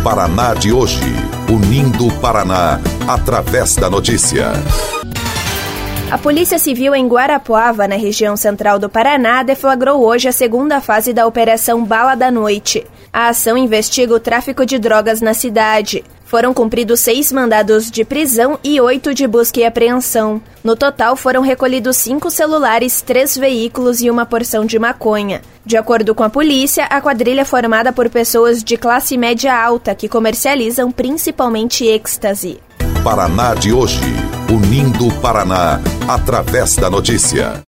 Paraná de hoje, unindo o Paraná através da notícia. A Polícia Civil em Guarapuava, na região central do Paraná, deflagrou hoje a segunda fase da Operação Bala da Noite. A ação investiga o tráfico de drogas na cidade. Foram cumpridos 6 mandados de prisão e 8 de busca e apreensão. No total, foram recolhidos 5 celulares, 3 veículos e uma porção de maconha. De acordo com a polícia, a quadrilha é formada por pessoas de classe média alta que comercializam principalmente êxtase. Paraná de hoje, unindo o Paraná através da notícia.